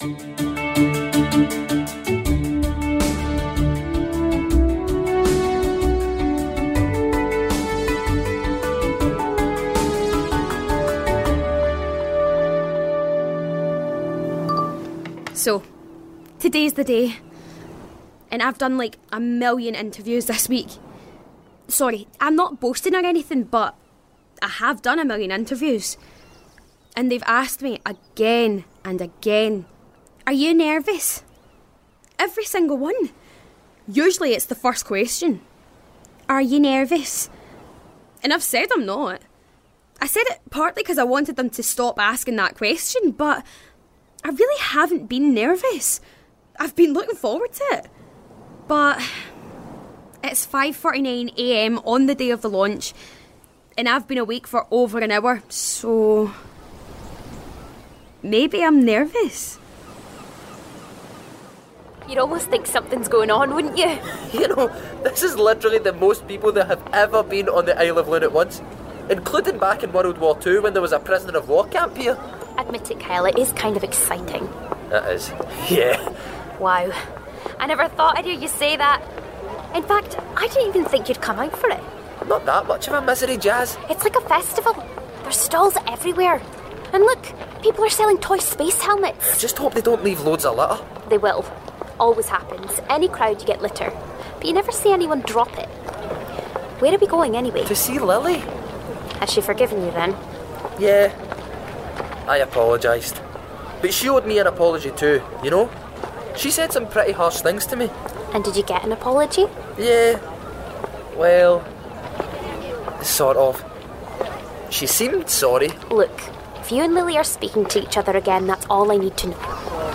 So, today's the day. And I've done like 1 million interviews this week. Sorry, I'm not boasting or anything, but I have done 1 million interviews. And they've asked me again and again, are you nervous? Every single one. Usually it's the first question. Are you nervous? And I've said I'm not. I said it partly because I wanted them to stop asking that question, but I really haven't been nervous. I've been looking forward to it. But it's 5:49am on the day of the launch, and I've been awake for over an hour, so maybe I'm nervous. You'd almost think something's going on, wouldn't you? You know, this is literally the most people that have ever been on the Isle of Loon at once, including back in World War II when there was a prisoner of war camp here. Admit it, Kyle, it is kind of exciting. It is. Yeah. Wow. I never thought I'd hear you say that. In fact, I didn't even think you'd come out for it. Not that much of a misery, Jazz. It's like a festival. There's stalls everywhere. And look, people are selling toy space helmets. I just hope they don't leave loads of litter. They will. Always happens. Any crowd you get litter. But you never see anyone drop it. Where are we going anyway? To see Lily. Has she forgiven you then? Yeah. I apologised. But she owed me an apology too, you know? She said some pretty harsh things to me. And did you get an apology? Yeah. Well, sort of. She seemed sorry. Look, if you and Lily are speaking to each other again, that's all I need to know.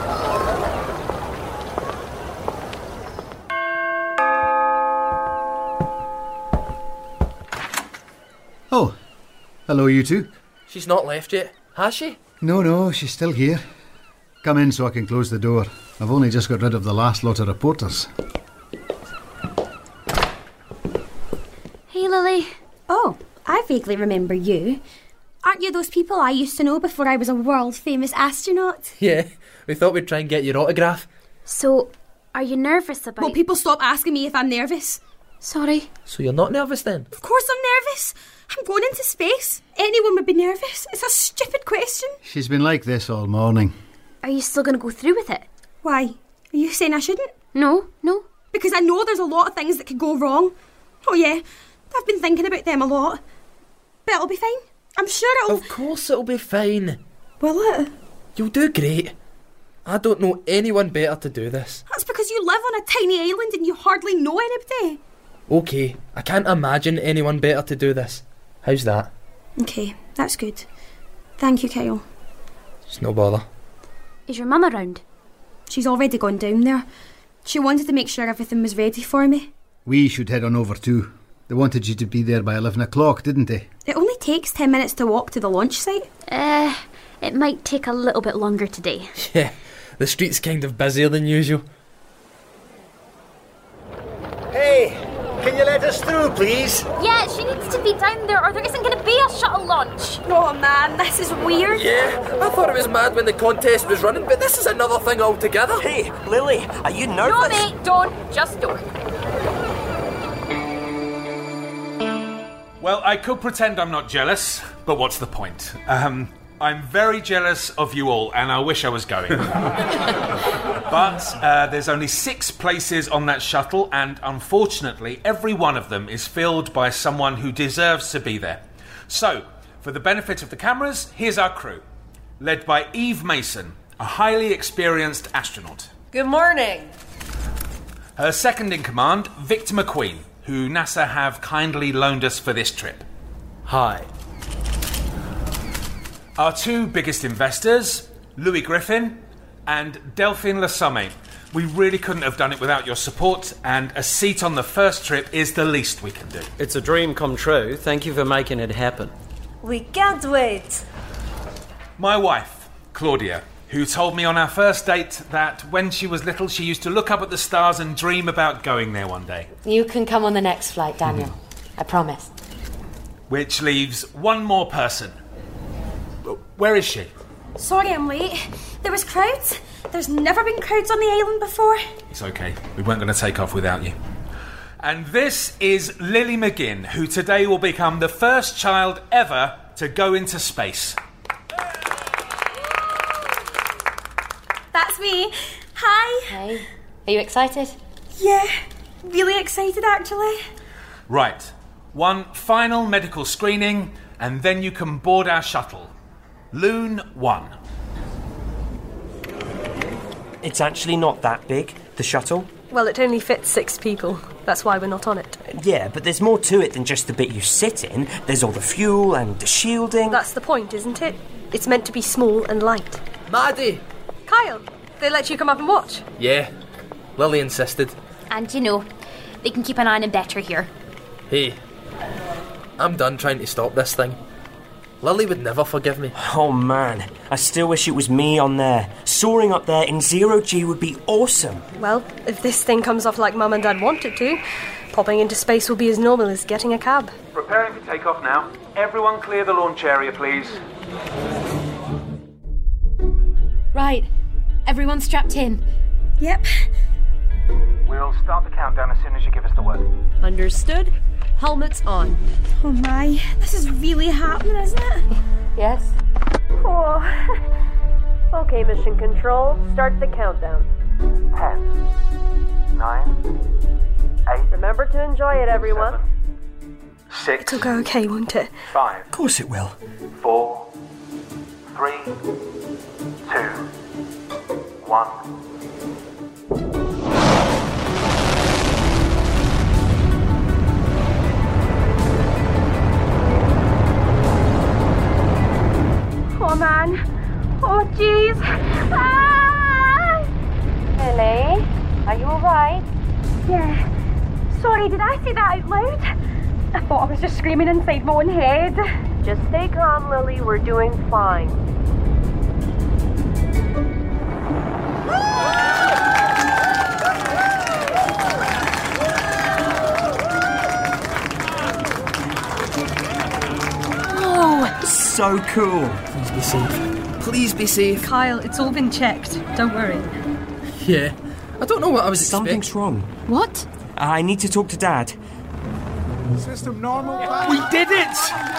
Oh, hello you two. She's not left yet, has she? No, she's still here. Come in so I can close the door. I've only just got rid of the last lot of reporters. Hey, Lily. Oh, I vaguely remember you. Aren't you those people I used to know before I was a world-famous astronaut? Yeah, we thought we'd try and get your autograph. So, are you nervous about... Will people stop asking me if I'm nervous? Sorry. So you're not nervous then? Of course I'm nervous. I'm going into space. Anyone would be nervous. It's a stupid question. She's been like this all morning. Are you still going to go through with it? Why? Are you saying I shouldn't? No. Because I know there's a lot of things that could go wrong. Oh yeah, I've been thinking about them a lot. But it'll be fine. I'm sure it'll... Of course it'll be fine. Will it? You'll do great. I don't know anyone better to do this. That's because you live on a tiny island and you hardly know anybody. Okay, I can't imagine anyone better to do this. How's that? Okay, that's good. Thank you, Kyle. It's no bother. Is your mum around? She's already gone down there. She wanted to make sure everything was ready for me. We should head on over too. They wanted you to be there by 11 o'clock, didn't they? It only takes 10 minutes to walk to the launch site. It might take a little bit longer today. Yeah, the street's kind of busier than usual. Hey, can you let us through, please? Yeah, she needs to be down there or there isn't going to be a shuttle launch. Oh man, this is weird. Yeah, I thought it was mad when the contest was running, but this is another thing altogether. Hey, Lily, are you nervous? No, mate, don't. Just don't. Well, I could pretend I'm not jealous, but what's the point? I'm very jealous of you all, and I wish I was going. But there's only 6 places on that shuttle, and unfortunately, every one of them is filled by someone who deserves to be there. So, for the benefit of the cameras, here's our crew. Led by Eve Mason, a highly experienced astronaut. Good morning. Her second in command, Victor McQueen, who NASA have kindly loaned us for this trip. Hi. Our 2 biggest investors, Louis Griffin and Delphine Le Sommet. We really couldn't have done it without your support, and a seat on the first trip is the least we can do. It's a dream come true. Thank you for making it happen. We can't wait. My wife, Claudia, who told me on our first date that when she was little she used to look up at the stars and dream about going there one day. You can come on the next flight, Daniel. I promise. Which leaves one more person. Where is she? Sorry I'm late. There was crowds. There's never been crowds on the island before. It's okay. We weren't going to take off without you. And this is Lily McGinn, who today will become the first child ever to go into space. That's me. Hi. Hey, are you excited? Yeah, really excited actually. Right. One final medical screening, and then you can board our shuttle. Loon 1. It's actually not that big, the shuttle. Well, it only fits 6 people. That's why we're not on it. Yeah, but there's more to it than just the bit you sit in. There's all the fuel and the shielding. That's the point, isn't it? It's meant to be small and light. Maddie! Kyle, they let you come up and watch? Yeah, Lily insisted. And they can keep an eye on him better here. Hey, I'm done trying to stop this thing. Lily would never forgive me. Oh man, I still wish it was me on there. Soaring up there in 0G would be awesome. Well, if this thing comes off like Mum and Dad want it to, popping into space will be as normal as getting a cab. Preparing for takeoff now. Everyone clear the launch area, please. Right. Everyone strapped in. Yep. We'll start the countdown as soon as you give us the word. Understood. Helmets on. Oh my, this is really happening, isn't it? Yes? Oh. Okay, mission control, start the countdown. 10, 9, 8. Remember to enjoy it, everyone. 6. It'll go okay, won't it? 5. Of course it will. 4, 3, 2, 1. Oh man. Oh jeez. Ah! Lily, are you alright? Yeah. Sorry, did I say that out loud? I thought I was just screaming inside my own head. Just stay calm, Lily. We're doing fine. So cool. Please be safe. Please be safe. Kyle, it's all been checked. Don't worry. Yeah. I don't know what I was Something's expecting. wrong. What? I need to talk to Dad. System normal. We did it!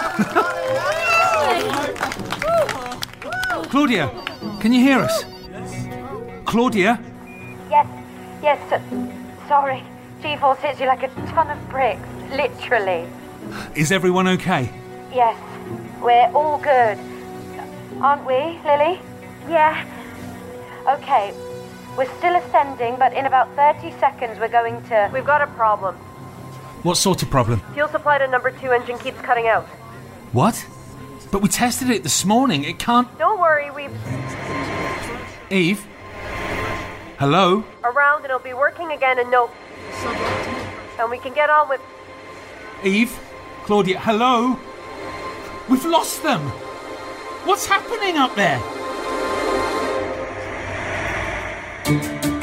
Claudia, can you hear us? Claudia? Yes, sorry. G-force hits you like a ton of bricks, literally. Is everyone okay? Yes, we're all good. Aren't we, Lily? Yeah. Okay, we're still ascending, but in about 30 seconds we're going to... We've got a problem. What sort of problem? Fuel supply to number 2 engine keeps cutting out. What? But we tested it this morning. It can't... Don't worry, we've... Eve? Hello? Around and it'll be working again and no... And we can get on with... Eve? Claudia, hello? We've lost them! What's happening up there?